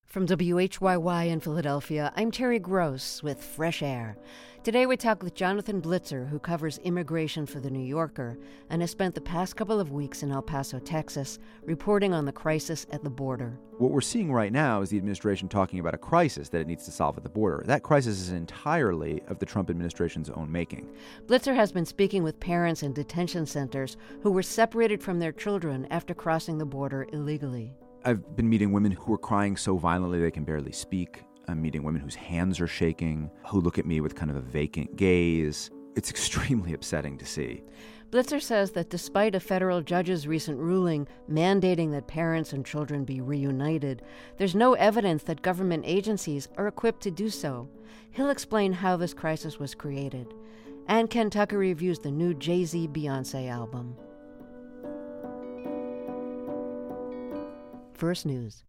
From WHYY in Philadelphia, I'm Terry Gross with Fresh Air. Today we talk with Jonathan Blitzer, who covers immigration for The New Yorker and has spent the past couple of weeks in El Paso, Texas, reporting on the crisis at the border. What we're seeing right now is the administration talking about a crisis that it needs to solve at the border. That crisis is entirely of the Trump administration's own making. Blitzer has been speaking with parents in detention centers who were separated from their children after crossing the border illegally. I've been meeting women who are crying so violently they can barely speak. I'm meeting women whose hands are shaking, who look at me with kind of a vacant gaze. It's extremely upsetting to see. Blitzer says that despite a federal judge's recent ruling mandating that parents and children be reunited, there's no evidence that government agencies are equipped to do so. He'll explain how this crisis was created. And Ken Tucker reviews the new Jay-Z Beyoncé album. First News.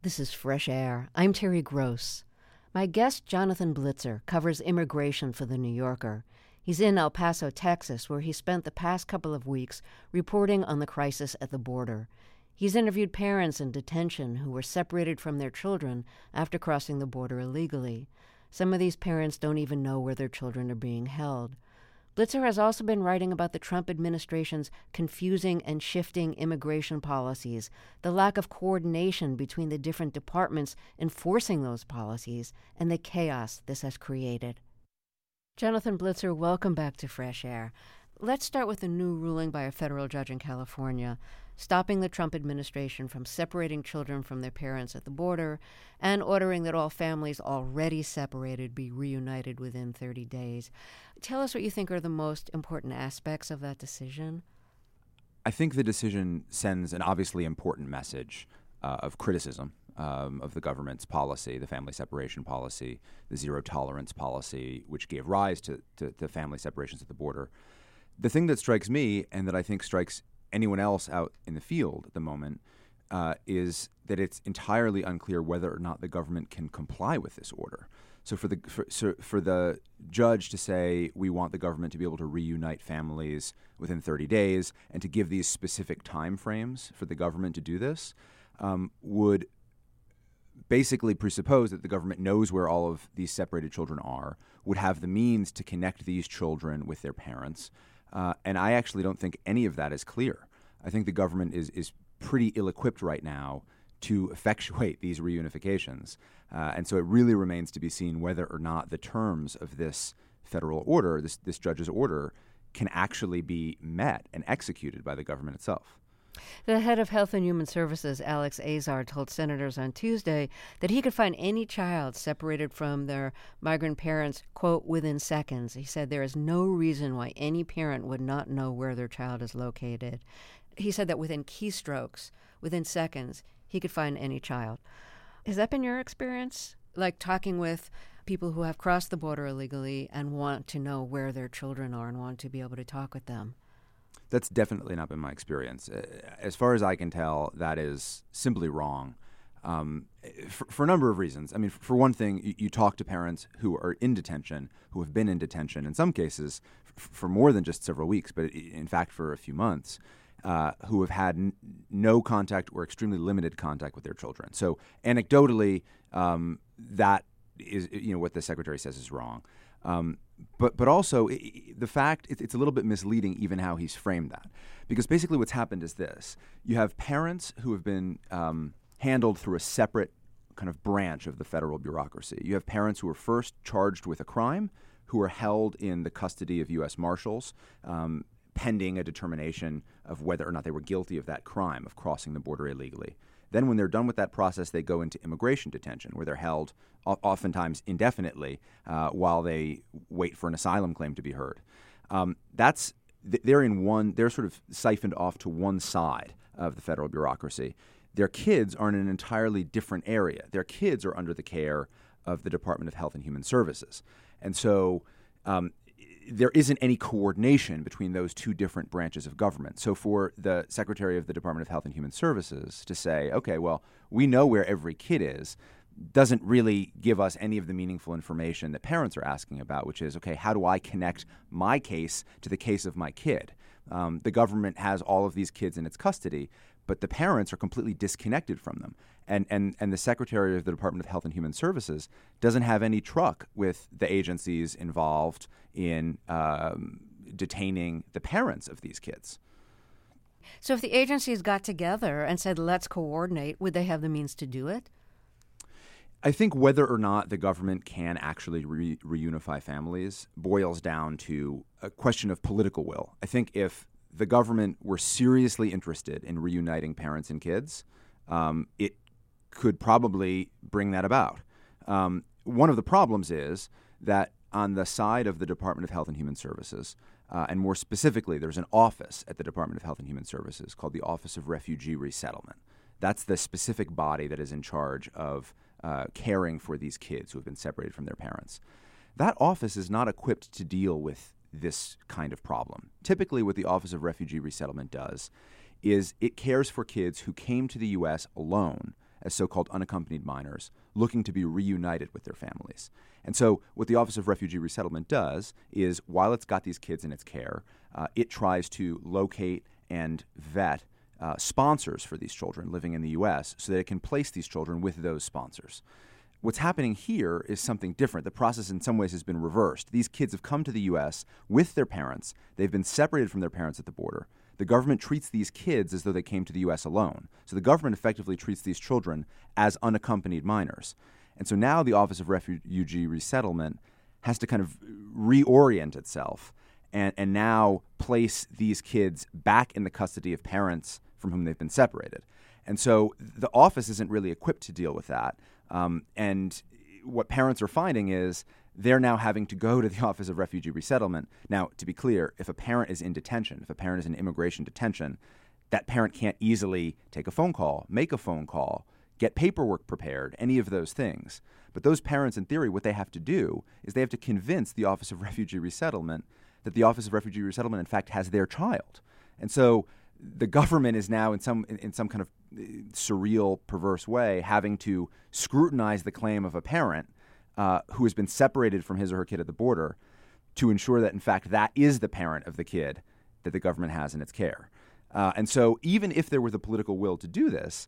This is Fresh Air. I'm Terry Gross. My guest, Jonathan Blitzer, covers immigration for The New Yorker. He's in El Paso, Texas, where he spent the past couple of weeks reporting on the crisis at the border. He's interviewed parents in detention who were separated from their children after crossing the border illegally. Some of these parents don't even know where their children are being held. Blitzer has also been writing about the Trump administration's confusing and shifting immigration policies, the lack of coordination between the different departments enforcing those policies, and the chaos this has created. Jonathan Blitzer, welcome back to Fresh Air. Let's start with a new ruling by a federal judge in California, stopping the Trump administration from separating children from their parents at the border and ordering that all families already separated be reunited within 30 days. Tell us what you think are the most important aspects of that decision. I think the decision sends an obviously important message of criticism of the government's policy, the family separation policy, the zero tolerance policy, which gave rise to family separations at the border. The thing that strikes me, and that I think strikes anyone else out in the field at the moment, is that it's entirely unclear whether or not the government can comply with this order. So for the judge to say we want the government to be able to reunite families within 30 days and to give these specific time frames for the government to do this would basically presuppose that the government knows where all of these separated children are, would have the means to connect these children with their parents. And I actually don't think any of that is clear. I think the government is pretty ill-equipped right now to effectuate these reunifications. And so it really remains to be seen whether or not the terms of this federal order, this judge's order, can actually be met and executed by the government itself. The head of Health and Human Services, Alex Azar, told senators on Tuesday that he could find any child separated from their migrant parents, quote, within seconds. He said there is no reason why any parent would not know where their child is located. He said that within keystrokes, within seconds, he could find any child. Has that been your experience? Like talking with people who have crossed the border illegally and want to know where their children are and want to be able to talk with them? That's definitely not been my experience. As far as I can tell, that is simply wrong for a number of reasons. I mean, for one thing, you talk to parents who are in detention, who have been in detention, in some cases for more than just several weeks, but in fact for a few months, who have had no contact or extremely limited contact with their children. So anecdotally, that is what the secretary says is wrong. But also the fact it's a little bit misleading even how he's framed that, because basically what's happened is this: you have parents who have been handled through a separate kind of branch of the federal bureaucracy. You have parents who were first charged with a crime, who are held in the custody of U.S. Marshals, pending a determination of whether or not they were guilty of that crime of crossing the border illegally. Then when they're done with that process, they go into immigration detention, where they're held oftentimes indefinitely while they wait for an asylum claim to be heard. They're sort of siphoned off to one side of the federal bureaucracy. Their kids are in an entirely different area. Their kids are under the care of the Department of Health and Human Services. And so there isn't any coordination between those two different branches of government. So for the Secretary of the Department of Health and Human Services to say, okay, well, we know where every kid is, doesn't really give us any of the meaningful information that parents are asking about, which is, okay, how do I connect my case to the case of my kid? The government has all of these kids in its custody, but the parents are completely disconnected from them. And the Secretary of the Department of Health and Human Services doesn't have any truck with the agencies involved in detaining the parents of these kids. So if the agencies got together and said, let's coordinate, would they have the means to do it? I think whether or not the government can actually reunify families boils down to a question of political will. I think if the government were seriously interested in reuniting parents and kids, it could probably bring that about. One of the problems is that on the side of the Department of Health and Human Services, and more specifically, there's an office at the Department of Health and Human Services called the Office of Refugee Resettlement. That's the specific body that is in charge of caring for these kids who have been separated from their parents. That office is not equipped to deal with this kind of problem. Typically, what the Office of Refugee Resettlement does is it cares for kids who came to the U.S. alone as so-called unaccompanied minors looking to be reunited with their families. And so what the Office of Refugee Resettlement does is, while it's got these kids in its care, it tries to locate and vet sponsors for these children living in the U.S. so that it can place these children with those sponsors. What's happening here is something different. The process in some ways has been reversed. These kids have come to the U.S. with their parents. They've been separated from their parents at the border. The government treats these kids as though they came to the U.S. alone. So the government effectively treats these children as unaccompanied minors. And so now the Office of Refugee Resettlement has to kind of reorient itself and now place these kids back in the custody of parents from whom they've been separated. And so the office isn't really equipped to deal with that. And what parents are finding is they're now having to go to the Office of Refugee Resettlement. Now, to be clear, if a parent is in detention, if a parent is in immigration detention, that parent can't easily take a phone call, make a phone call, get paperwork prepared, any of those things. But those parents, in theory, what they have to do is they have to convince the Office of Refugee Resettlement that the Office of Refugee Resettlement, in fact, has their child. And so the government is now in some kind of surreal, perverse way having to scrutinize the claim of a parent who has been separated from his or her kid at the border to ensure that, in fact, that is the parent of the kid that the government has in its care. And so even if there were the political will to do this,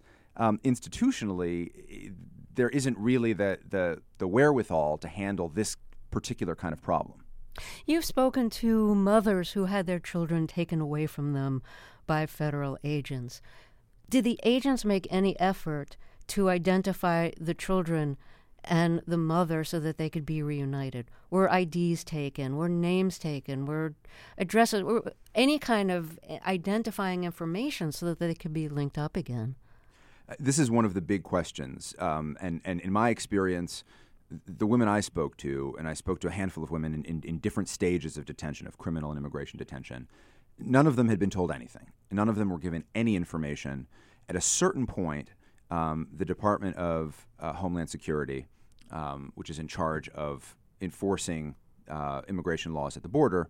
institutionally, there isn't really the wherewithal to handle this particular kind of problem. You've spoken to mothers who had their children taken away from them by federal agents. Did the agents make any effort to identify the children and the mother so that they could be reunited? Were IDs taken? Were names taken? Were addresses? Were any kind of identifying information so that they could be linked up again? This is one of the big questions. And in my experience, the women I spoke to, and I spoke to a handful of women in different stages of detention, of criminal and immigration detention, none of them had been told anything. None of them were given any information. At a certain point, the Department of Homeland Security, which is in charge of enforcing immigration laws at the border,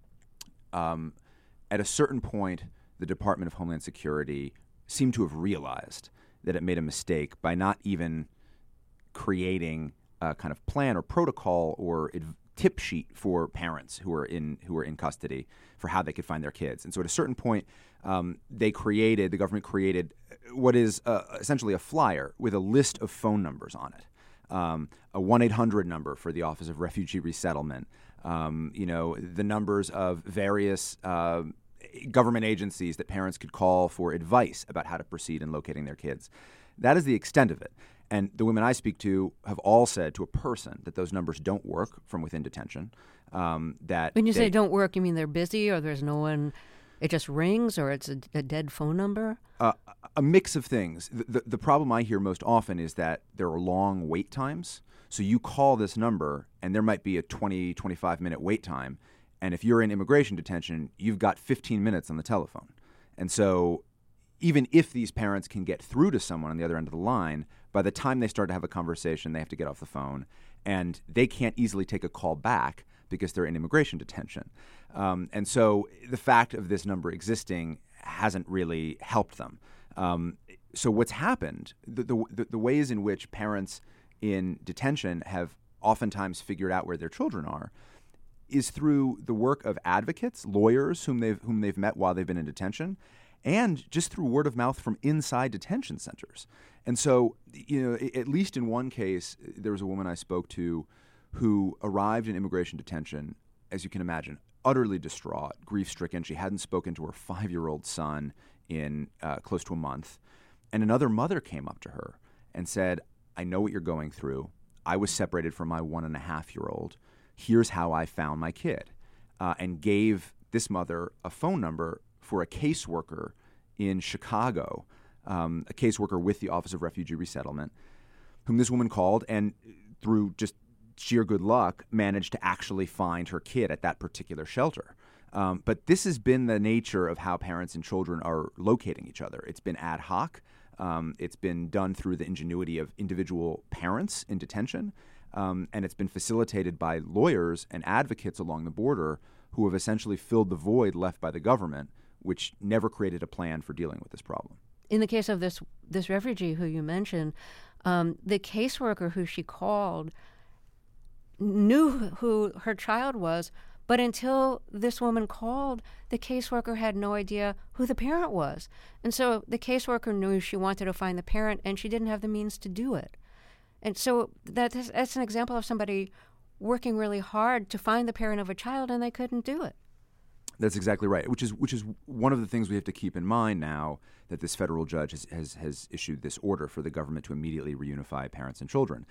at a certain point, the Department of Homeland Security seemed to have realized that it made a mistake by not even creating a kind of plan or protocol or tip sheet for parents who are in custody for how they could find their kids. And so at a certain point, the government created what is essentially a flyer with a list of phone numbers on it. A 1-800 number for the Office of Refugee Resettlement, the numbers of various government agencies that parents could call for advice about how to proceed in locating their kids. That is the extent of it. And the women I speak to have all said to a person that those numbers don't work from within detention. That when you say don't work, you mean they're busy or there's no one, it just rings or it's a dead phone number? A mix of things. The problem I hear most often is that there are long wait times. So you call this number and there might be a 20, 25-minute wait time. And if you're in immigration detention, you've got 15 minutes on the telephone. And so even if these parents can get through to someone on the other end of the line, by the time they start to have a conversation, they have to get off the phone, and they can't easily take a call back because they're in immigration detention. And so the fact of this number existing hasn't really helped them. So what's happened, the ways in which parents in detention have oftentimes figured out where their children are, is through the work of advocates, lawyers whom they've met while they've been in detention, and just through word of mouth from inside detention centers. And so, at least in one case, there was a woman I spoke to who arrived in immigration detention, as you can imagine, utterly distraught, grief-stricken. She hadn't spoken to her 5-year-old son in close to a month. And another mother came up to her and said, I know what you're going through. I was separated from my 1.5-year-old. Here's how I found my kid. And gave this mother a phone number for a caseworker in Chicago, a caseworker with the Office of Refugee Resettlement, whom this woman called and through just sheer good luck managed to actually find her kid at that particular shelter. But this has been the nature of how parents and children are locating each other. It's been ad hoc. It's been done through the ingenuity of individual parents in detention. And it's been facilitated by lawyers and advocates along the border who have essentially filled the void left by the government, which never created a plan for dealing with this problem. in the case of this refugee who you mentioned, the caseworker who she called knew who her child was, but until this woman called, the caseworker had no idea who the parent was. And so the caseworker knew she wanted to find the parent, and she didn't have the means to do it. And so that's an example of somebody working really hard to find the parent of a child, and they couldn't do it. That's exactly right, which is one of the things we have to keep in mind now that this federal judge has issued this order for the government to immediately reunify parents and children.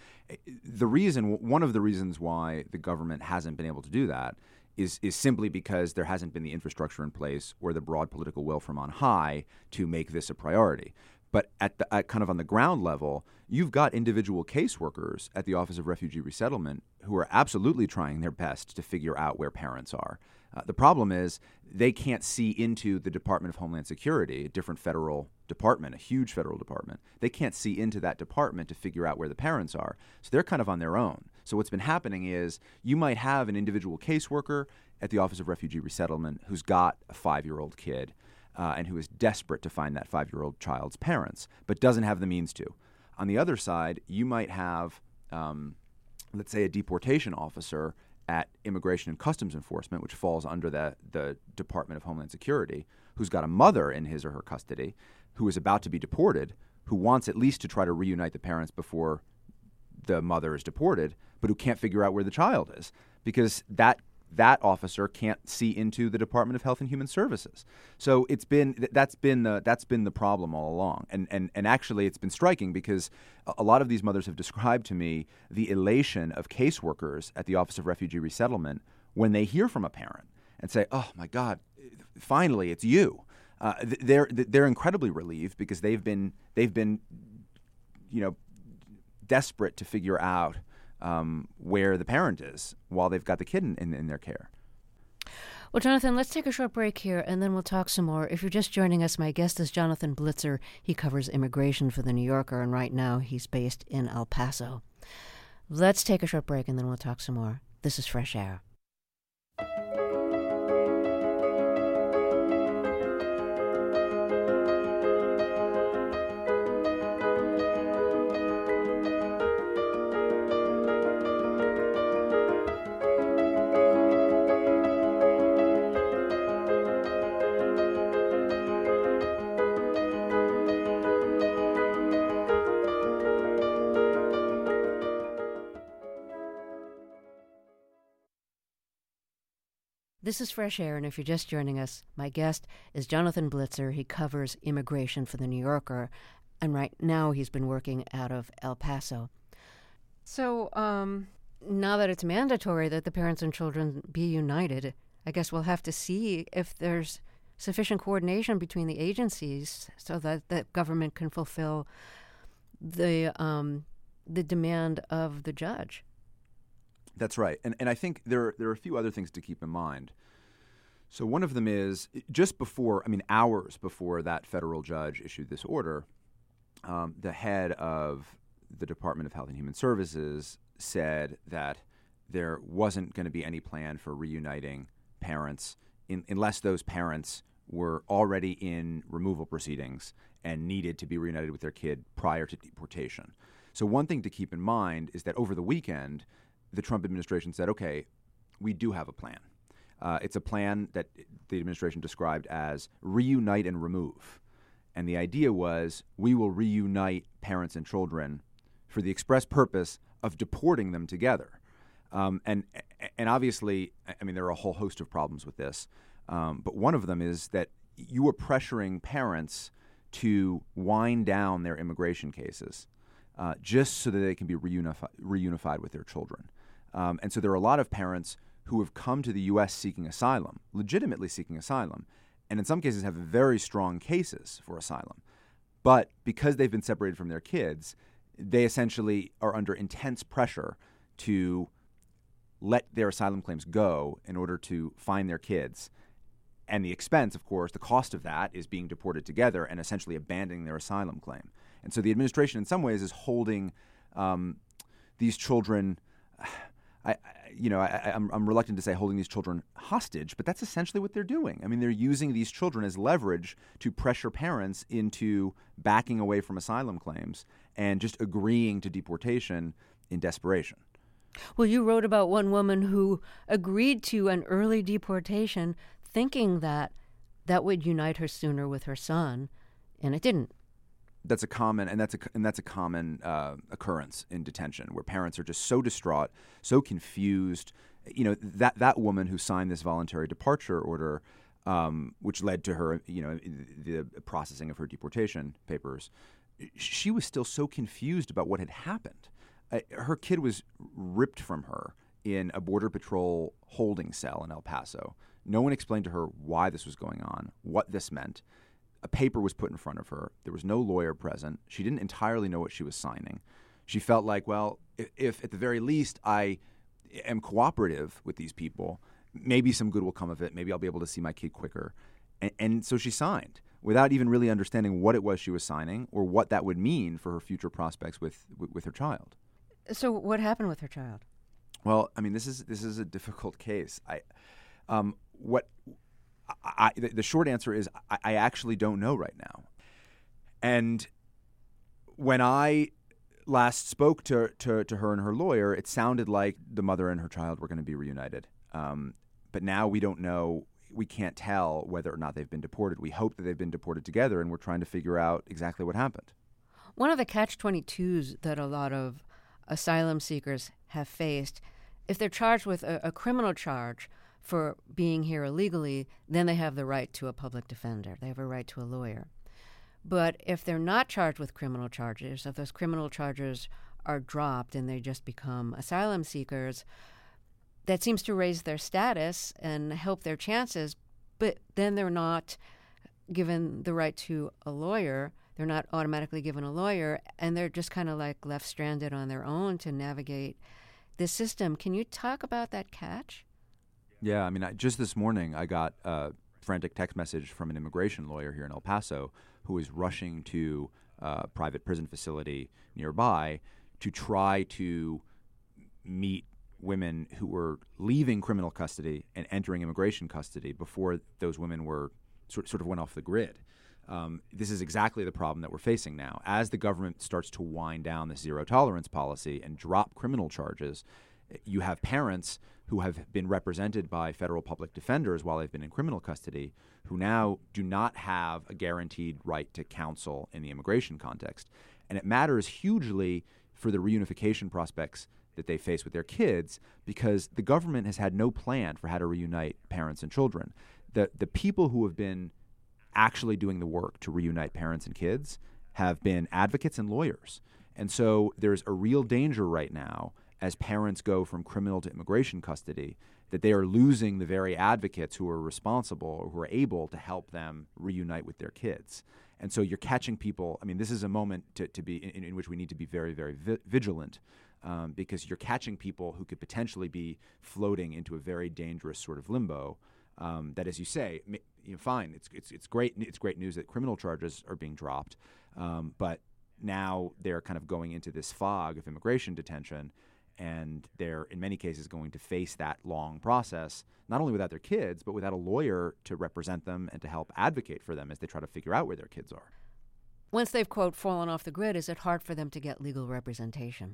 One of the reasons why the government hasn't been able to do that is simply because there hasn't been the infrastructure in place or the broad political will from on high to make this a priority. But at kind of on the ground level, you've got individual caseworkers at the Office of Refugee Resettlement who are absolutely trying their best to figure out where parents are. The problem is they can't see into the Department of Homeland Security, a different federal department, a huge federal department. They can't see into that department to figure out where the parents are. So they're kind of on their own. So what's been happening is you might have an individual caseworker at the Office of Refugee Resettlement who's got a 5-year-old kid and who is desperate to find that 5-year-old child's parents, but doesn't have the means to. On the other side, you might have, let's say, a deportation officer at Immigration and Customs Enforcement, which falls under the Department of Homeland Security, who's got a mother in his or her custody, who is about to be deported, who wants at least to try to reunite the parents before the mother is deported, but who can't figure out where the child is because that officer can't see into the Department of Health and Human Services. So that's been the problem all along. And actually it's been striking because a lot of these mothers have described to me the elation of caseworkers at the Office of Refugee Resettlement when they hear from a parent and say, "Oh my God, finally it's you." They're incredibly relieved because they've been desperate to figure out where the parent is while they've got the kid in their care. Well, Jonathan, let's take a short break here, and then we'll talk some more. If you're just joining us, my guest is Jonathan Blitzer. He covers immigration for The New Yorker, and right now he's based in El Paso. Let's take a short break, and then we'll talk some more. This is Fresh Air. This is Fresh Air, and if you're just joining us, my guest is Jonathan Blitzer. He covers immigration for The New Yorker, and right now he's been working out of El Paso. So now that it's mandatory that the parents and children be united, I guess we'll have to see if there's sufficient coordination between the agencies so that the government can fulfill the demand of the judge. That's right. And I think there are a few other things to keep in mind. So one of them is just before, hours before that federal judge issued this order, the head of the Department of Health and Human Services said that there wasn't going to be any plan for reuniting parents unless those parents were already in removal proceedings and needed to be reunited with their kid prior to deportation. So one thing to keep in mind is that over the weekend, the Trump administration said, okay, we do have a plan. It's a plan that the administration described as reunite and remove. And the idea was we will reunite parents and children for the express purpose of deporting them together. And obviously, there are a whole host of problems with this. But one of them is that you are pressuring parents to wind down their immigration cases just so that they can be reunified with their children. And so there are a lot of parents who have come to the U.S. seeking asylum, legitimately seeking asylum, and in some cases have very strong cases for asylum. But because they've been separated from their kids, they essentially are under intense pressure to let their asylum claims go in order to find their kids. And the expense, of course, the cost of that is being deported together and essentially abandoning their asylum claim. And so the administration in some ways is holding these children I'm reluctant to say holding these children hostage, but that's essentially what they're doing. I mean, they're using these children as leverage to pressure parents into backing away from asylum claims and just agreeing to deportation in desperation. Well, you wrote about one woman who agreed to an early deportation thinking that that would unite her sooner with her son, and it didn't. That's a common occurrence in detention, where parents are just so distraught, so confused. That woman who signed this voluntary departure order, which led to her, the processing of her deportation papers, she was still so confused about what had happened. Her kid was ripped from her in a Border Patrol holding cell in El Paso. No one explained to her why this was going on, what this meant. A paper was put in front of her. There was no lawyer present. She didn't entirely know what she was signing. She felt like, well, if at the very least I am cooperative with these people, maybe some good will come of it. Maybe I'll be able to see my kid quicker. And so she signed without even really understanding what it was she was signing or what that would mean for her future prospects with her child. So what happened with her child? Well, I mean, this is a difficult case. The short answer is I actually don't know right now. And when I last spoke to her and her lawyer, it sounded like the mother and her child were going to be reunited. But now we don't know. We can't tell whether or not they've been deported. We hope that they've been deported together, and we're trying to figure out exactly what happened. One of the catch-22s that a lot of asylum seekers have faced, if they're charged with a criminal charge for being here illegally, then they have the right to a public defender. They have a right to a lawyer. But if they're not charged with criminal charges, if those criminal charges are dropped and they just become asylum seekers, that seems to raise their status and help their chances, but then they're not given the right to a lawyer. They're not automatically given a lawyer, and they're just kind of like left stranded on their own to navigate the system. Can you talk about that catch? Yeah, I mean, just this morning I got a frantic text message from an immigration lawyer here in El Paso who is rushing to a private prison facility nearby to try to meet women who were leaving criminal custody and entering immigration custody before those women were sort of went off the grid. This is exactly the problem that we're facing now. As the government starts to wind down the zero-tolerance policy and drop criminal charges, you have parents who have been represented by federal public defenders while they've been in criminal custody who now do not have a guaranteed right to counsel in the immigration context. And it matters hugely for the reunification prospects that they face with their kids because the government has had no plan for how to reunite parents and children. The people who have been actually doing the work to reunite parents and kids have been advocates and lawyers. And so there's a real danger right now as parents go from criminal to immigration custody that they are losing the very advocates who are responsible or who are able to help them reunite with their kids. And so you're catching people. I mean, this is a moment to be in which we need to be very, very vigilant because you're catching people who could potentially be floating into a very dangerous sort of limbo that, as you say, fine, it's great. It's great news that criminal charges are being dropped, but now they're kind of going into this fog of immigration detention, and they're in many cases going to face that long process, not only without their kids, but without a lawyer to represent them and to help advocate for them as they try to figure out where their kids are. Once they've, quote, fallen off the grid, is it hard for them to get legal representation?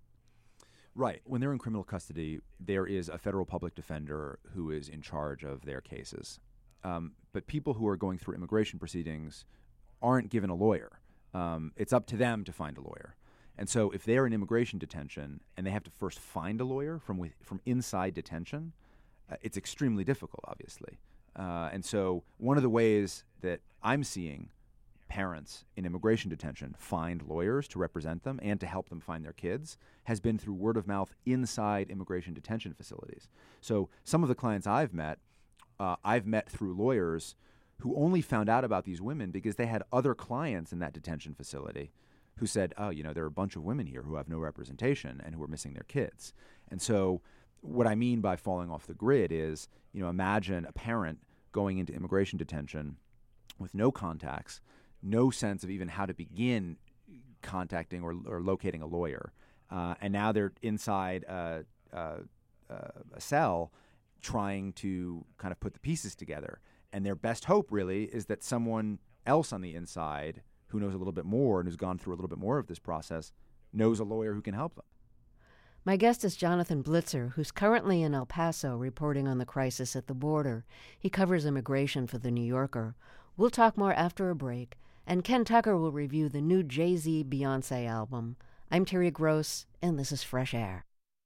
Right. When they're in criminal custody, there is a federal public defender who is in charge of their cases. But people who are going through immigration proceedings aren't given a lawyer. It's up to them to find a lawyer. And so if they're in immigration detention and they have to first find a lawyer from inside detention, it's extremely difficult, obviously. And so one of the ways that I'm seeing parents in immigration detention find lawyers to represent them and to help them find their kids has been through word of mouth inside immigration detention facilities. So some of the clients I've met through lawyers who only found out about these women because they had other clients in that detention facility who said, oh, there are a bunch of women here who have no representation and who are missing their kids. And so what I mean by falling off the grid is, imagine a parent going into immigration detention with no contacts, no sense of even how to begin contacting or locating a lawyer. And now they're inside a a cell trying to kind of put the pieces together. And their best hope really is that someone else on the inside who knows a little bit more and who's gone through a little bit more of this process knows a lawyer who can help them. My guest is Jonathan Blitzer, who's currently in El Paso reporting on the crisis at the border. He covers immigration for The New Yorker. We'll talk more after a break, and Ken Tucker will review the new Jay-Z Beyonce album. I'm Terry Gross, and this is Fresh Air.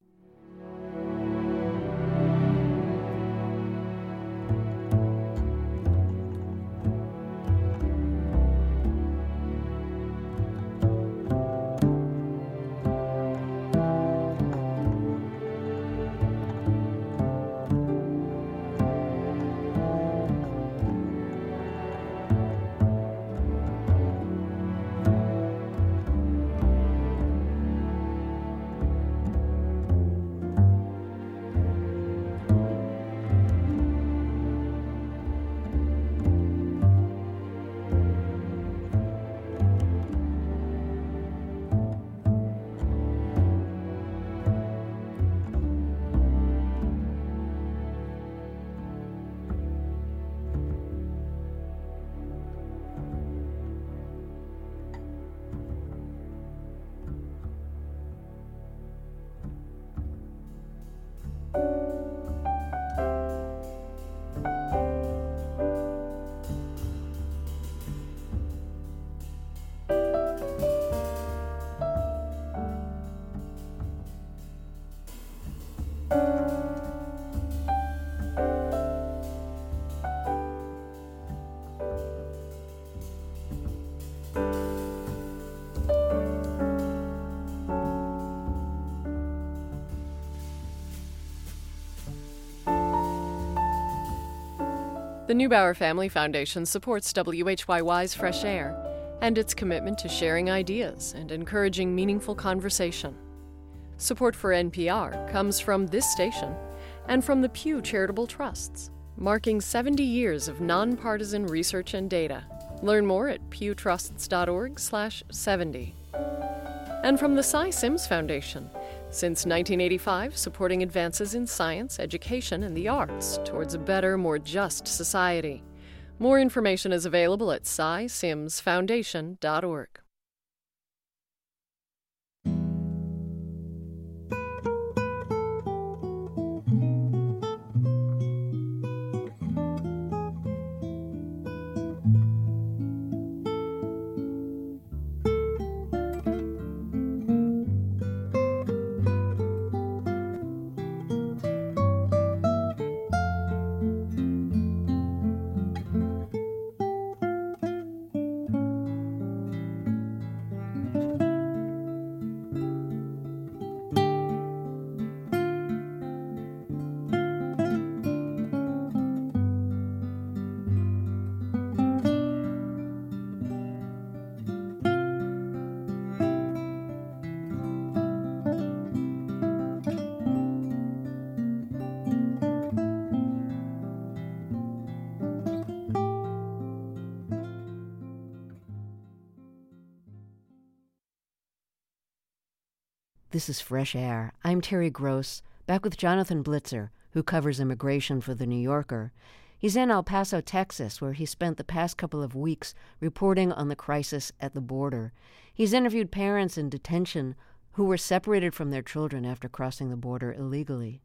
The Neubauer Family Foundation supports WHYY's Fresh Air and its commitment to sharing ideas and encouraging meaningful conversation. Support for NPR comes from this station and from the Pew Charitable Trusts, marking 70 years of nonpartisan research and data. Learn more at pewtrusts.org/70. And from the Cy Sims Foundation, since 1985, supporting advances in science, education, and the arts towards a better, more just society. More information is available at cysimsfoundation.org. This is Fresh Air. I'm Terry Gross, back with Jonathan Blitzer, who covers immigration for The New Yorker. He's in El Paso, Texas, where he spent the past couple of weeks reporting on the crisis at the border. He's interviewed parents in detention who were separated from their children after crossing the border illegally.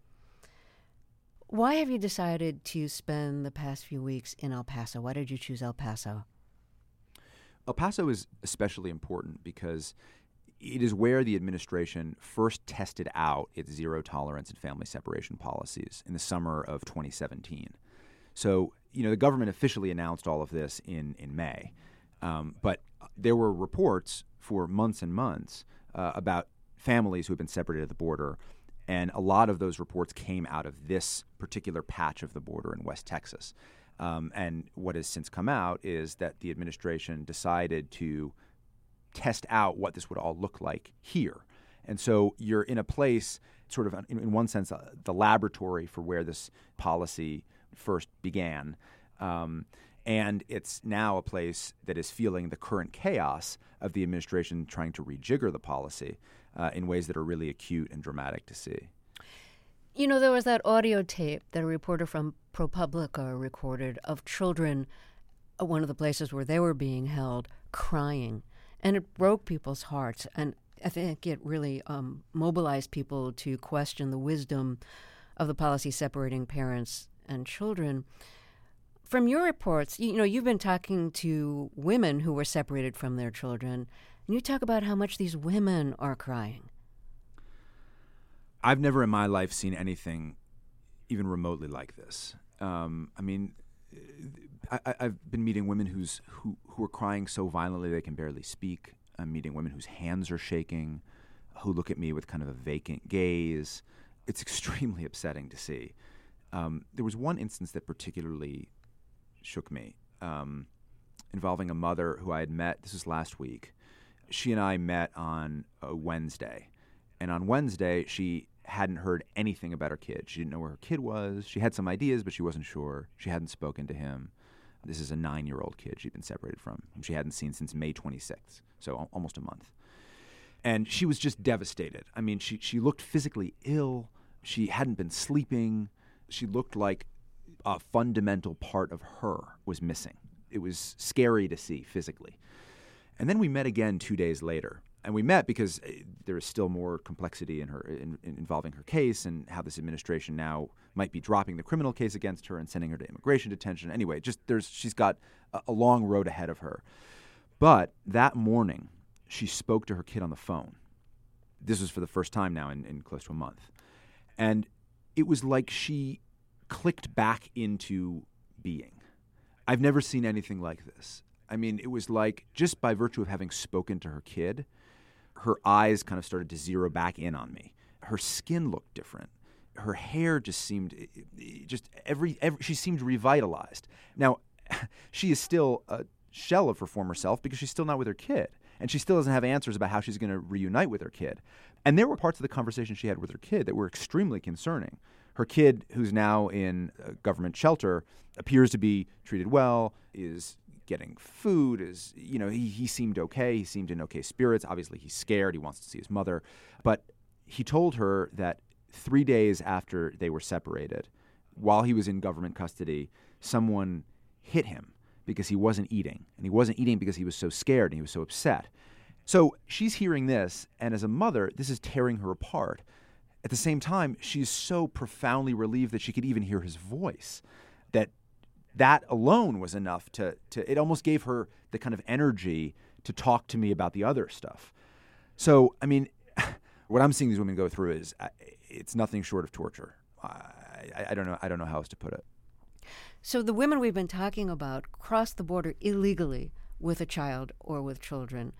Why have you decided to spend the past few weeks in El Paso? Why did you choose El Paso? El Paso is especially important because it is where the administration first tested out its zero tolerance and family separation policies in the summer of 2017. So, the government officially announced all of this in May. But there were reports for months and months about families who had been separated at the border. And a lot of those reports came out of this particular patch of the border in West Texas. And what has since come out is that the administration decided to test out what this would all look like here. And so you're in a place, sort of in one sense, the laboratory for where this policy first began. And it's now a place that is feeling the current chaos of the administration trying to rejigger the policy in ways that are really acute and dramatic to see. You know, there was that audio tape that a reporter from ProPublica recorded of children at one of the places where they were being held crying. And it broke people's hearts. And I think it really mobilized people to question the wisdom of the policy separating parents and children. From your reports, you know, you've been talking to women who were separated from their children, and you talk about how much these women are crying. I've never in my life seen anything even remotely like this. I've been meeting women who are crying so violently they can barely speak. I'm meeting women whose hands are shaking, who look at me with kind of a vacant gaze. It's extremely upsetting to see. There was one instance that particularly shook me, involving a mother who I had met. This was last week. She and I met on a Wednesday. And on Wednesday, she hadn't heard anything about her kid. She didn't know where her kid was. She had some ideas, but she wasn't sure. She hadn't spoken to him. This is a 9-year-old kid she'd been separated from, whom she hadn't seen since May 26th, so almost a month. And she was just devastated. I mean, she looked physically ill. She hadn't been sleeping. She looked like a fundamental part of her was missing. It was scary to see physically. And then we met again 2 days later. And we met because there is still more complexity involving her case and how this administration now might be dropping the criminal case against her and sending her to immigration detention. Anyway, she's got a long road ahead of her. But that morning, she spoke to her kid on the phone. This was for the first time now in close to a month. And it was like she clicked back into being. I've never seen anything like this. I mean, it was like just by virtue of having spoken to her kid, her eyes kind of started to zero back in on me. Her skin looked different. Her hair just seemed, she seemed revitalized. Now, she is still a shell of her former self because she's still not with her kid. And she still doesn't have answers about how she's going to reunite with her kid. And there were parts of the conversation she had with her kid that were extremely concerning. Her kid, who's now in a government shelter, appears to be treated well, is getting food, he seemed okay. He seemed in okay spirits. Obviously, he's scared. He wants to see his mother. But he told her that 3 days after they were separated, while he was in government custody, someone hit him because he wasn't eating. And he wasn't eating because he was so scared and he was so upset. So she's hearing this, and as a mother, this is tearing her apart. At the same time, she's so profoundly relieved that she could even hear his voice, that alone was enough to it almost gave her the kind of energy to talk to me about the other stuff. So, I mean, what I'm seeing these women go through is it's nothing short of torture. I don't know how else to put it. So the women we've been talking about cross the border illegally with a child or with children.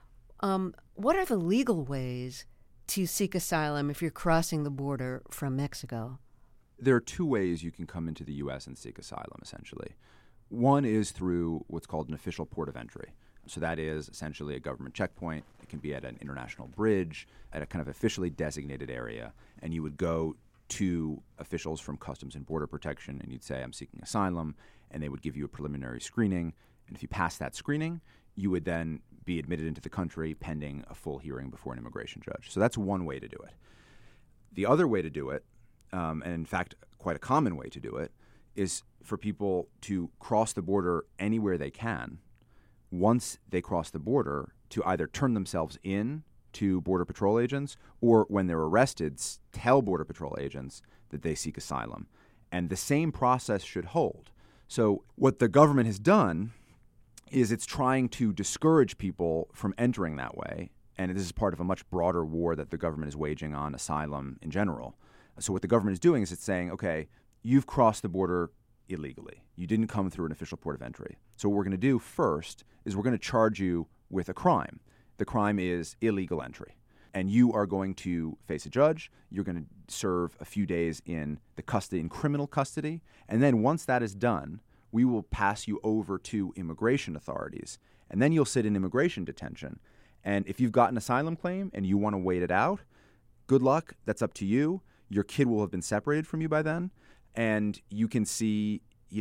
What are the legal ways to seek asylum if you're crossing the border from Mexico? There are 2 ways you can come into the U.S. and seek asylum, essentially. One is through what's called an official port of entry. So that is essentially a government checkpoint. It can be at an international bridge, at a kind of officially designated area, and you would go to officials from Customs and Border Protection, and you'd say, I'm seeking asylum, and they would give you a preliminary screening. And if you pass that screening, you would then be admitted into the country pending a full hearing before an immigration judge. So that's one way to do it. The other way to do it, and in fact, quite a common way to do it, is for people to cross the border anywhere they can. Once they cross the border, to either turn themselves in to Border Patrol agents or, when they're arrested, tell Border Patrol agents that they seek asylum. And the same process should hold. So what the government has done is it's trying to discourage people from entering that way. And this is part of a much broader war that the government is waging on asylum in general. So what the government is doing is it's saying, okay, you've crossed the border illegally. You didn't come through an official port of entry. So what we're going to do first is we're going to charge you with a crime. The crime is illegal entry. And you are going to face a judge. You're going to serve a few days in criminal custody. And then once that is done, we will pass you over to immigration authorities. And then you'll sit in immigration detention. And if you've got an asylum claim and you want to wait it out, good luck. That's up to you. Your kid will have been separated from you by then, and you can see,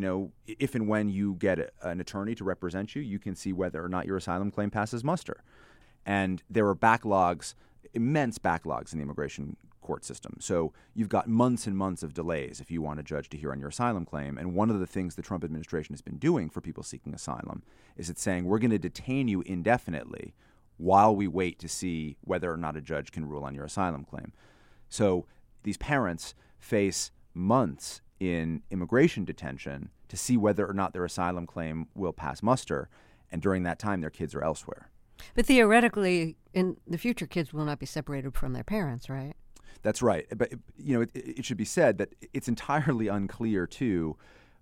if and when you get an attorney to represent you, you can see whether or not your asylum claim passes muster. And there are backlogs, immense backlogs in the immigration court system. So you've got months and months of delays if you want a judge to hear on your asylum claim. And one of the things the Trump administration has been doing for people seeking asylum is it's saying, we're going to detain you indefinitely while we wait to see whether or not a judge can rule on your asylum claim. So these parents face months in immigration detention to see whether or not their asylum claim will pass muster. And during that time, their kids are elsewhere. But theoretically, in the future, kids will not be separated from their parents, right? That's right. But, it should be said that it's entirely unclear, too,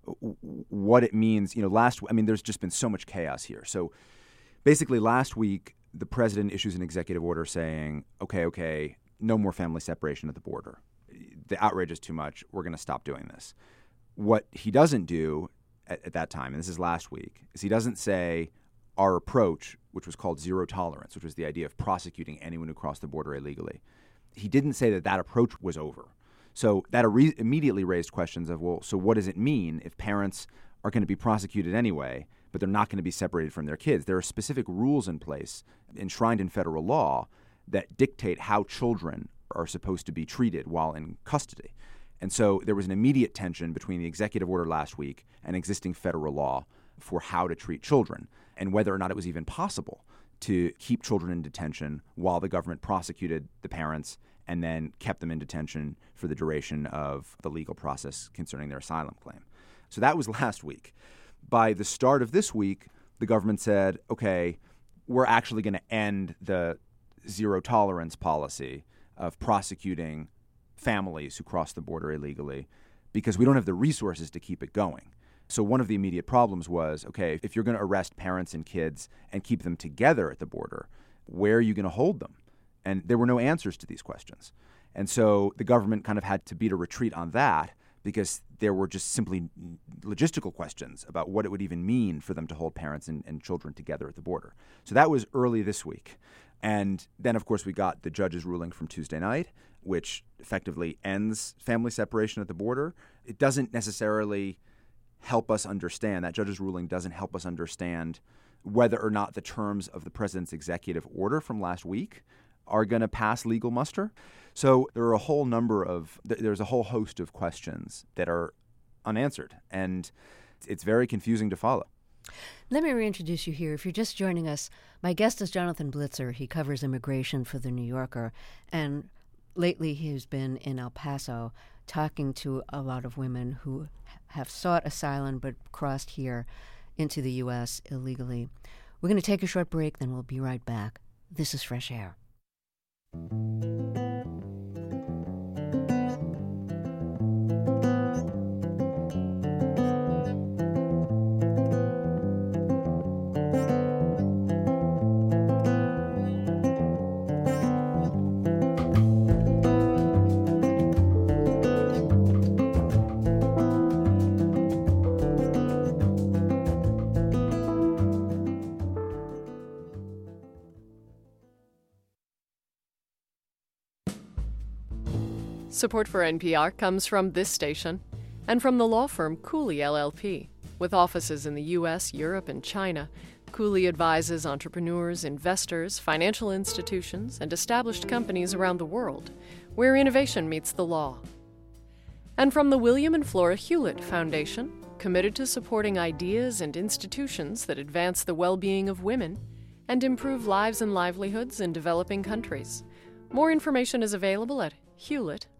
what it means. There's just been so much chaos here. So basically last week, the president issues an executive order saying, okay, no more family separation at the border. The outrage is too much. We're going to stop doing this. What he doesn't do at that time, and this is last week, is he doesn't say our approach, which was called zero tolerance, which was the idea of prosecuting anyone who crossed the border illegally. He didn't say that approach was over. So that immediately raised questions of, so what does it mean if parents are going to be prosecuted anyway, but they're not going to be separated from their kids? There are specific rules in place enshrined in federal law that dictate how children are supposed to be treated while in custody. And so there was an immediate tension between the executive order last week and existing federal law for how to treat children and whether or not it was even possible to keep children in detention while the government prosecuted the parents and then kept them in detention for the duration of the legal process concerning their asylum claim. So that was last week. By the start of this week, the government said, okay, we're actually going to end the zero tolerance policy of prosecuting families who cross the border illegally because we don't have the resources to keep it going. So one of the immediate problems was, okay, if you're going to arrest parents and kids and keep them together at the border, where are you going to hold them? And there were no answers to these questions. And so the government kind of had to beat a retreat on that because there were just simply logistical questions about what it would even mean for them to hold parents and children together at the border. So that was early this week. And then, of course, we got the judge's ruling from Tuesday night, which effectively ends family separation at the border. It doesn't necessarily help us understand, that judge's ruling doesn't help us understand whether or not the terms of the president's executive order from last week are going to pass legal muster. So there's a whole host of questions that are unanswered, and it's very confusing to follow. Let me reintroduce you here. If you're just joining us, my guest is Jonathan Blitzer. He covers immigration for The New Yorker, and lately he's been in El Paso talking to a lot of women who have sought asylum but crossed here into the U.S. illegally. We're going to take a short break, then we'll be right back. This is Fresh Air. Support for NPR comes from this station and from the law firm Cooley LLP. With offices in the U.S., Europe, and China, Cooley advises entrepreneurs, investors, financial institutions, and established companies around the world where innovation meets the law. And from the William and Flora Hewlett Foundation, committed to supporting ideas and institutions that advance the well-being of women and improve lives and livelihoods in developing countries. More information is available at hewlett.org.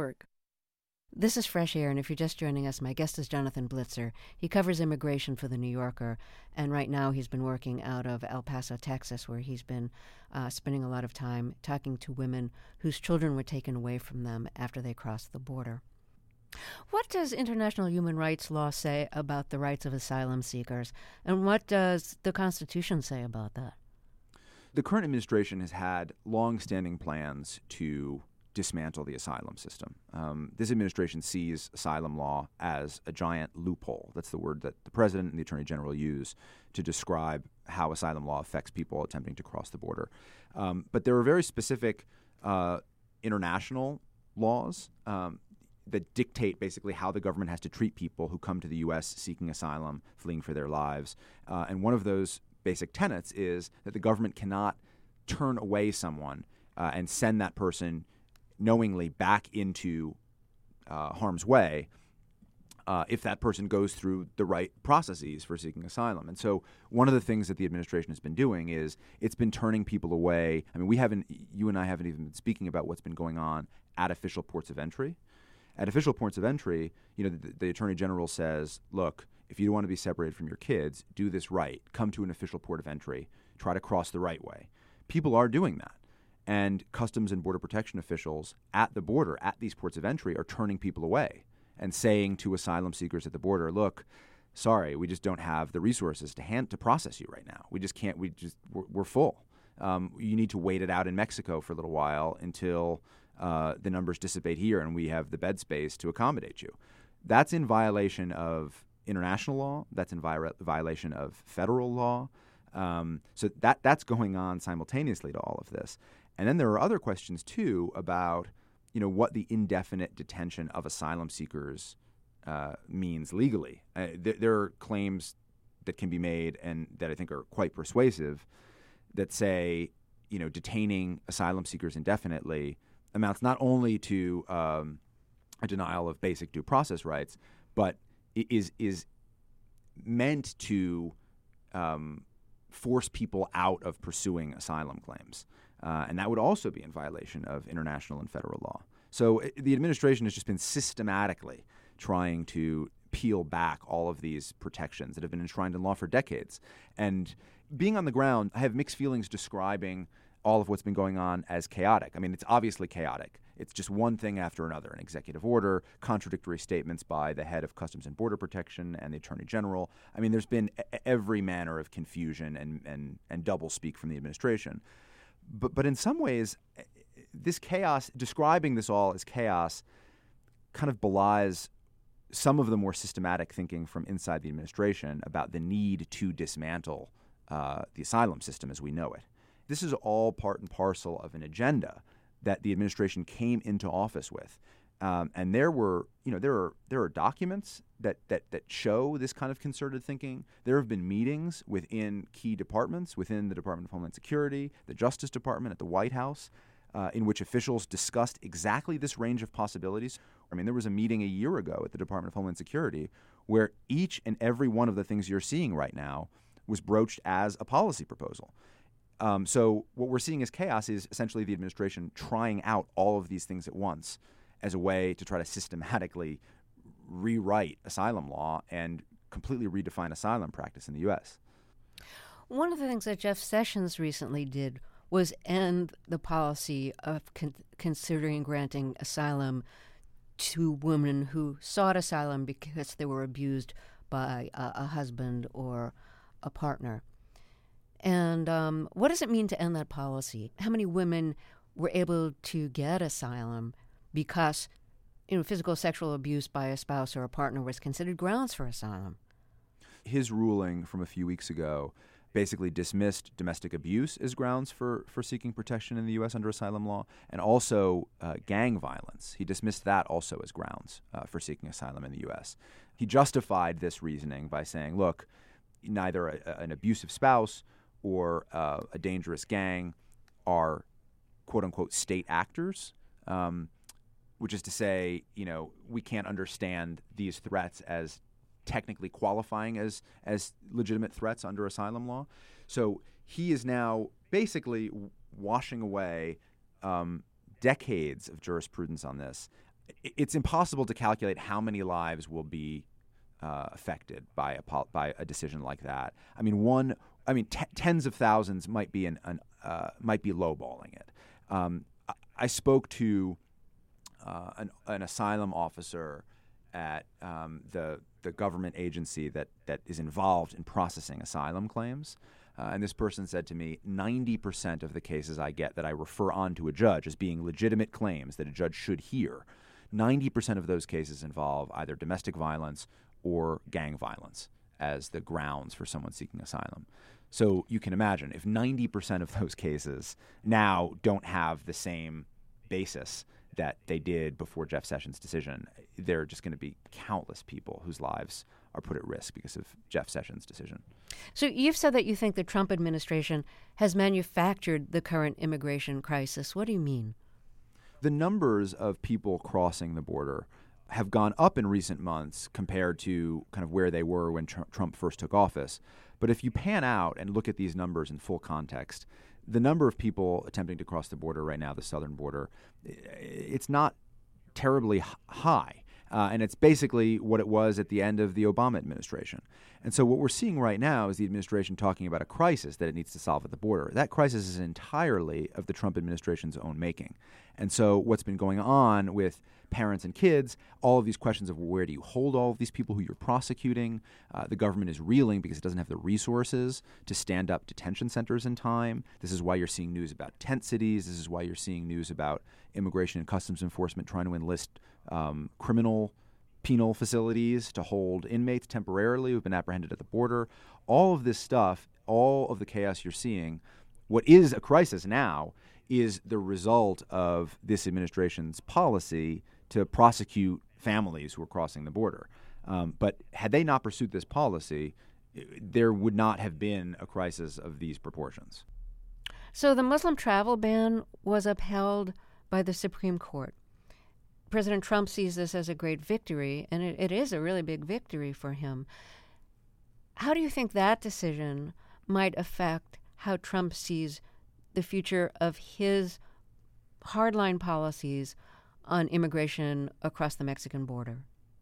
This is Fresh Air, and if you're just joining us, my guest is Jonathan Blitzer. He covers immigration for The New Yorker, and right now he's been working out of El Paso, Texas, where he's been spending a lot of time talking to women whose children were taken away from them after they crossed the border. What does international human rights law say about the rights of asylum seekers, and what does the Constitution say about that? The current administration has had long-standing plans to dismantle the asylum system. This administration sees asylum law as a giant loophole. That's the word that the president and the attorney general use to describe how asylum law affects people attempting to cross the border. But there are very specific international laws that dictate basically how the government has to treat people who come to the U.S. seeking asylum, fleeing for their lives. And one of those basic tenets is that the government cannot turn away someone and send that person knowingly back into harm's way if that person goes through the right processes for seeking asylum. And so one of the things that the administration has been doing is it's been turning people away. I mean, you and I haven't even been speaking about what's been going on at official ports of entry. At official ports of entry, the Attorney General says, look, if you want to be separated from your kids, do this right. Come to an official port of entry. Try to cross the right way. People are doing that. And Customs and Border Protection officials at the border, at these ports of entry, are turning people away and saying to asylum seekers at the border, look, sorry, we just don't have the resources to process you right now. We just can't. We're full. You need to wait it out in Mexico for a little while until the numbers dissipate here and we have the bed space to accommodate you. That's in violation of international law. That's in violation of federal law. So that's going on simultaneously to all of this. And then there are other questions, too, about what the indefinite detention of asylum seekers means legally. There are claims that can be made and that I think are quite persuasive that say, detaining asylum seekers indefinitely amounts not only to a denial of basic due process rights, but is meant to force people out of pursuing asylum claims. And that would also be in violation of international and federal law. So the administration has just been systematically trying to peel back all of these protections that have been enshrined in law for decades. And being on the ground, I have mixed feelings describing all of what's been going on as chaotic. I mean, it's obviously chaotic. It's just one thing after another, an executive order, contradictory statements by the head of Customs and Border Protection and the Attorney General. I mean, there's been every manner of confusion and doublespeak from the administration. But in some ways, this chaos, describing this all as chaos, kind of belies some of the more systematic thinking from inside the administration about the need to dismantle the asylum system as we know it. This is all part and parcel of an agenda that the administration came into office with. And there are documents that show this kind of concerted thinking. There have been meetings within key departments, within the Department of Homeland Security, the Justice Department, at the White House, in which officials discussed exactly this range of possibilities. I mean, there was a meeting a year ago at the Department of Homeland Security where each and every one of the things you're seeing right now was broached as a policy proposal. So what we're seeing as chaos is essentially the administration trying out all of these things at once as a way to try to systematically rewrite asylum law and completely redefine asylum practice in the U.S. One of the things that Jeff Sessions recently did was end the policy of considering granting asylum to women who sought asylum because they were abused by a husband or a partner. And what does it mean to end that policy? How many women were able to get asylum because physical sexual abuse by a spouse or a partner was considered grounds for asylum? His ruling from a few weeks ago basically dismissed domestic abuse as grounds for seeking protection in the U.S. under asylum law, and also gang violence. He dismissed that also as grounds for seeking asylum in the U.S. He justified this reasoning by saying, look, neither an abusive spouse or a dangerous gang are, quote-unquote, state actors, which is to say, we can't understand these threats as technically qualifying as legitimate threats under asylum law. So he is now basically washing away decades of jurisprudence on this. It's impossible to calculate how many lives will be affected by a decision like that. Tens of thousands might be might be lowballing it. I spoke to an asylum officer at the government agency that is involved in processing asylum claims. And this person said to me, 90% of the cases I get that I refer on to a judge as being legitimate claims that a judge should hear, 90% of those cases involve either domestic violence or gang violence as the grounds for someone seeking asylum. So you can imagine if 90% of those cases now don't have the same basis that they did before Jeff Sessions' decision, there are just going to be countless people whose lives are put at risk because of Jeff Sessions' decision. So you've said that you think the Trump administration has manufactured the current immigration crisis. What do you mean? The numbers of people crossing the border have gone up in recent months compared to kind of where they were when Trump first took office. But if you pan out and look at these numbers in full context, the number of people attempting to cross the border right now, the southern border, it's not terribly high. And it's basically what it was at the end of the Obama administration. And so what we're seeing right now is the administration talking about a crisis that it needs to solve at the border. That crisis is entirely of the Trump administration's own making. And so what's been going on with parents and kids, all of these questions of where do you hold all of these people who you're prosecuting, the government is reeling because it doesn't have the resources to stand up detention centers in time. This is why you're seeing news about tent cities. This is why you're seeing news about Immigration and Customs Enforcement trying to enlist criminal penal facilities to hold inmates temporarily who've been apprehended at the border. All of this stuff, all of the chaos you're seeing, what is a crisis now is the result of this administration's policy to prosecute families who are crossing the border. But had they not pursued this policy, there would not have been a crisis of these proportions. So the Muslim travel ban was upheld by the Supreme Court. President Trump sees this as a great victory, and it is a really big victory for him. How do you think that decision might affect how Trump sees the future of his hardline policies on immigration across the Mexican border?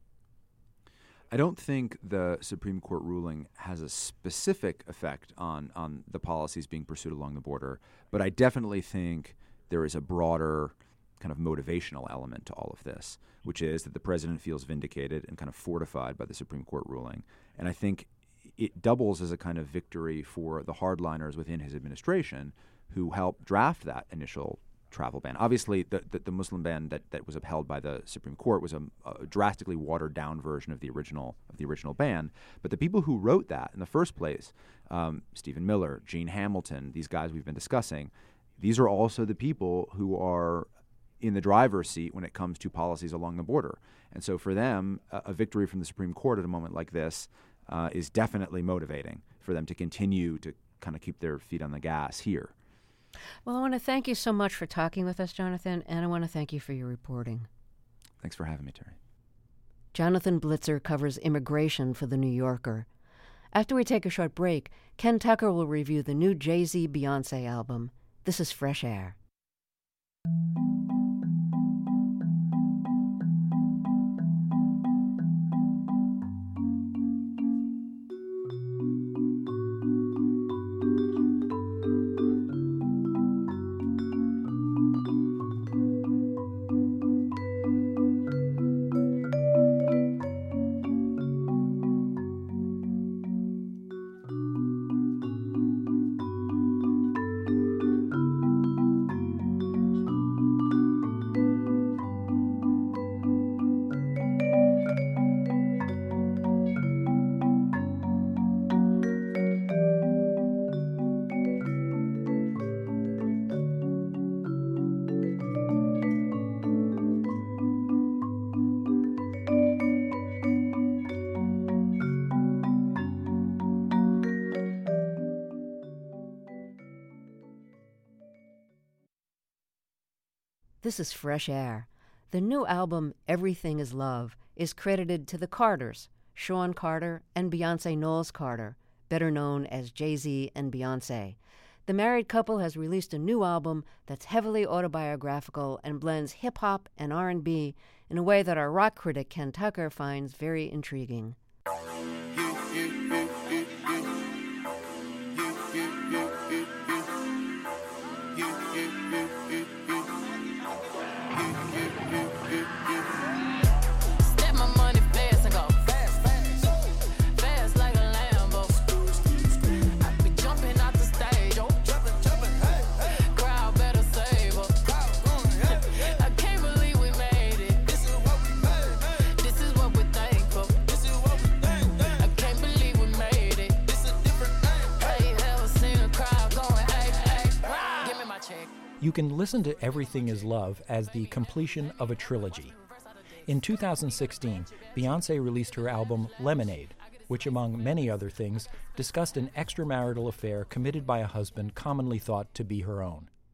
I don't think the Supreme Court ruling has a specific effect on the policies being pursued along the border, but I definitely think there is a broader kind of motivational element to all of this, which is that the president feels vindicated and kind of fortified by the Supreme Court ruling. And I think it doubles as a kind of victory for the hardliners within his administration who helped draft that initial travel ban. Obviously, the Muslim ban that was upheld by the Supreme Court was a drastically watered-down version of the original ban. But the people who wrote that in the first place, Stephen Miller, Gene Hamilton, these guys we've been discussing, these are also the people who are in the driver's seat when it comes to policies along the border. And so for them, a victory from the Supreme Court at a moment like this is definitely motivating for them to continue to kind of keep their feet on the gas here. Well, I want to thank you so much for talking with us, Jonathan, and I want to thank you for your reporting. Thanks for having me, Terry. Jonathan Blitzer covers immigration for The New Yorker. After we take a short break, Ken Tucker will review the new Jay-Z Beyonce album. This is Fresh Air. This is Fresh Air. The new album, Everything Is Love, is credited to the Carters, Sean Carter and Beyonce Knowles Carter, better known as Jay-Z and Beyonce. The married couple has released a new album that's heavily autobiographical and blends hip-hop and R&B in a way that our rock critic Ken Tucker finds very intriguing. You can listen to Everything Is Love as the completion of a trilogy. In 2016, Beyonce released her album Lemonade, which, among many other things, discussed an extramarital affair committed by a husband commonly thought to be her own.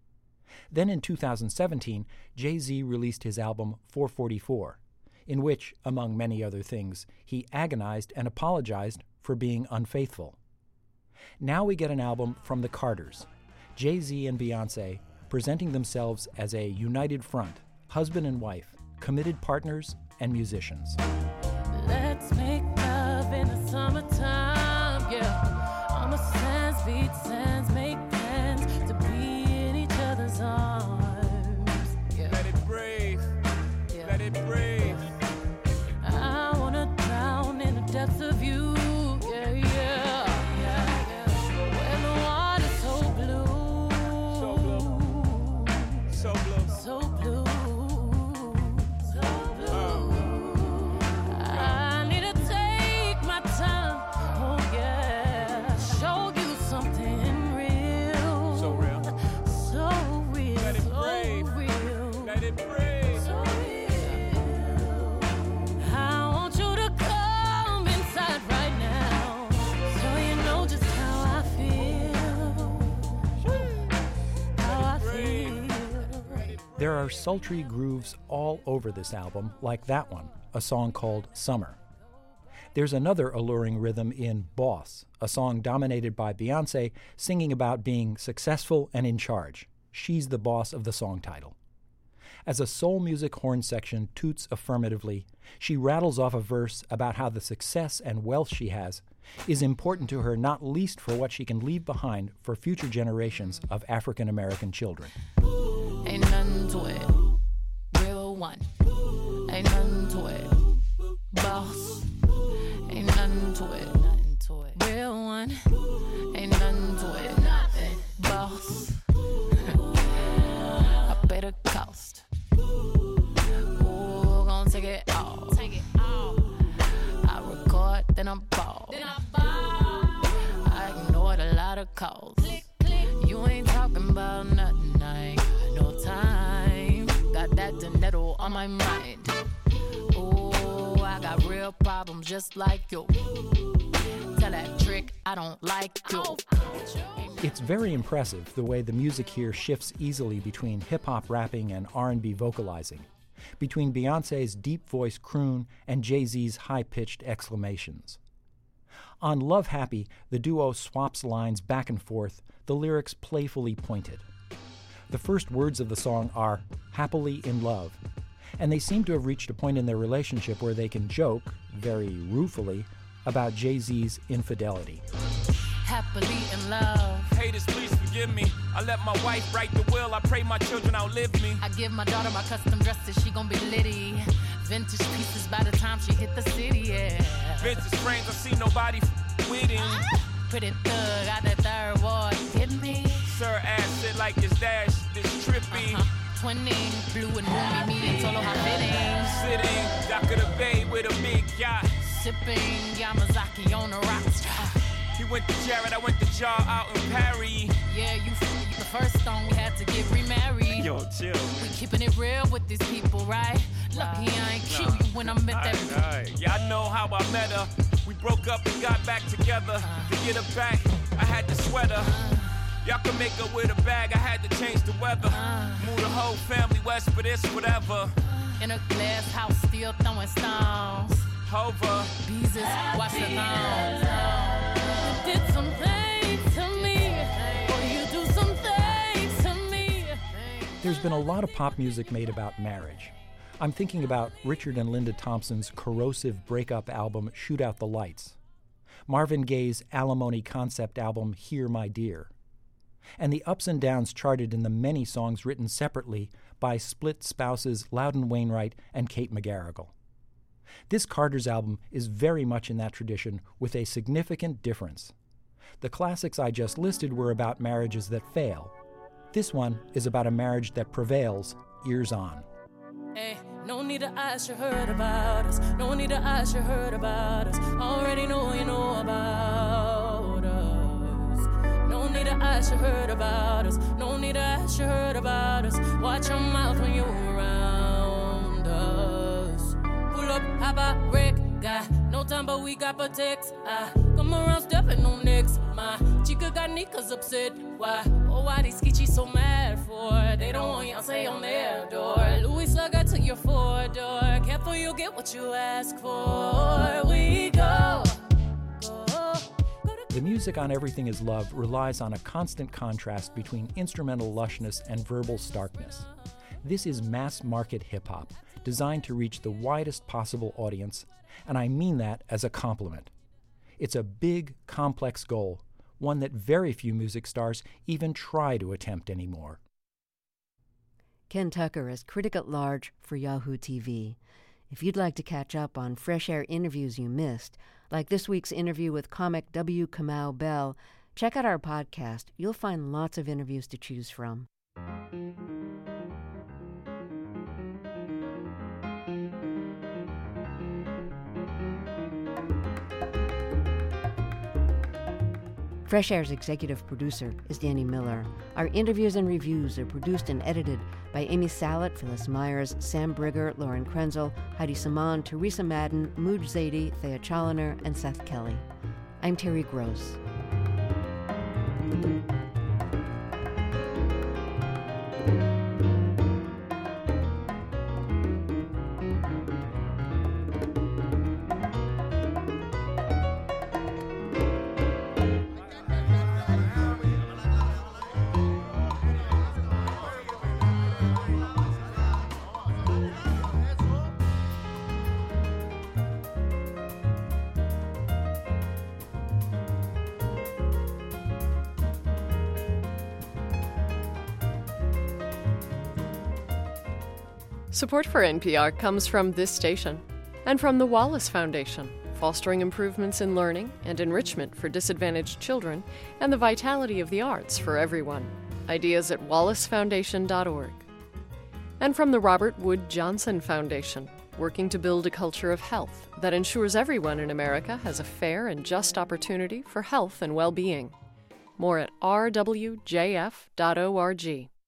Then in 2017, Jay-Z released his album 444, in which, among many other things, he agonized and apologized for being unfaithful. Now we get an album from the Carters, Jay-Z and Beyoncé presenting themselves as a united front, husband and wife, committed partners and musicians. Let's make love in the summertime, yeah. On the sands, beach sands, make plans to be in each other's arms. Yeah. Let it breathe, Yeah. let it breathe. I wanna drown in the depths of you, yeah, yeah, yeah, yeah. When the water's so blue, So blue, so blue. so blue, so blue. I need to take my time, oh yeah, show you something real, So real. so real, Let it so breathe. real. Let it breathe. So real. I want you to come inside right now, so you know just how I feel. How I feel. There are sultry grooves all over this album, like that one, a song called Summer. There's another alluring rhythm in Boss, a song dominated by Beyoncé singing about being successful and in charge. She's the boss of the song title. As a soul music horn section toots affirmatively, she rattles off a verse about how the success and wealth she has is important to her, not least for what she can leave behind for future generations of African American children. Ain't nothing to it. Real one. Ain't nothing to it. Boss. Ain't nothing to it. Nothing to it. Real one. Ain't nothing to it. Nothing. Boss. I pay the cost. Ooh, gonna take it all. Take it all. I record, then I ball. I ignored a lot of calls. You ain't talking about nothing, I ain't got no time. Got that dinero on my mind. Ooh, I got real problems just like you. Tell that trick I don't like you. It's very impressive the way the music here shifts easily between hip-hop rapping and R&B vocalizing, between Beyoncé's deep voice croon and Jay-Z's high-pitched exclamations. On Love Happy, the duo swaps lines back and forth, the lyrics playfully pointed. The first words of the song are happily in love, and they seem to have reached a point in their relationship where they can joke, very ruefully, about Jay-Z's infidelity. Happily in love. Haters, please forgive me. I let my wife write the will. I pray my children outlive me. I give my daughter my custom dresses, she gon' be litty. Vintage pieces by the time she hit the city, yeah. Vintage frames, I see nobody with him. Pretty thug, got that third ward, hit me. Sir ass shit like his dash, this trippy. Twinning, blue and roomy, me and solo hot fitting. Sitting, dock of the bay with a big yacht. Sipping Yamazaki on the rocks. He went to Jared, I went to Jar out in Paris. Yeah, you the first song we had to get remarried. Yo, chill. We keeping it real with these people, right? Lucky I ain't kill you when I met that. Alright. Yeah, I know how I met her. We broke up and got back together. To get her back, I had to sweat her. Y'all can make her with a bag, I had to change the weather. Move the whole family west for this, whatever. In a glass house, still throwing stones. Hover. Jesus, watch the thongs. You did some things to me, or you do some things to me. There's been a lot of pop music made about marriage. I'm thinking about Richard and Linda Thompson's corrosive breakup album Shoot Out the Lights, Marvin Gaye's alimony concept album Here My Dear, and the ups and downs charted in the many songs written separately by split spouses Loudon Wainwright and Kate McGarrigle. This Carters album is very much in that tradition with a significant difference. The classics I just listed were about marriages that fail. This one is about a marriage that prevails years on. Hey, no need to ask, you heard about us. No need to ask, you heard about us. Already know you know about us. No need to ask, you heard about us. No need to ask, you heard about us. Watch your mouth when you're around us. Pull up, how about Rick? Guy, no no time, but we got protects. I come around stepping on necks. My chica got niggas upset. Why? Oh, why these sketchy so mad for? They don't want y'all say on their door. Louis Slugger to your 4-door. Careful, you'll get what you ask for. We go. The music on Everything Is Love relies on a constant contrast between instrumental lushness and verbal starkness. This is mass-market hip-hop, designed to reach the widest possible audience, and I mean that as a compliment. It's a big, complex goal, one that very few music stars even try to attempt anymore. Ken Tucker is critic at large for Yahoo TV. If you'd like to catch up on Fresh Air interviews you missed, like this week's interview with comic W. Kamau Bell, check out our podcast. You'll find lots of interviews to choose from. Fresh Air's executive producer is Danny Miller. Our interviews and reviews are produced and edited by Amy Salet, Phyllis Myers, Sam Brigger, Lauren Krenzel, Heidi Saman, Teresa Madden, Mooj Zadie, Thea Challoner, and Seth Kelly. I'm Terry Gross. Support for NPR comes from this station and from the Wallace Foundation, fostering improvements in learning and enrichment for disadvantaged children and the vitality of the arts for everyone. Ideas at wallacefoundation.org. And from the Robert Wood Johnson Foundation, working to build a culture of health that ensures everyone in America has a fair and just opportunity for health and well-being. More at rwjf.org.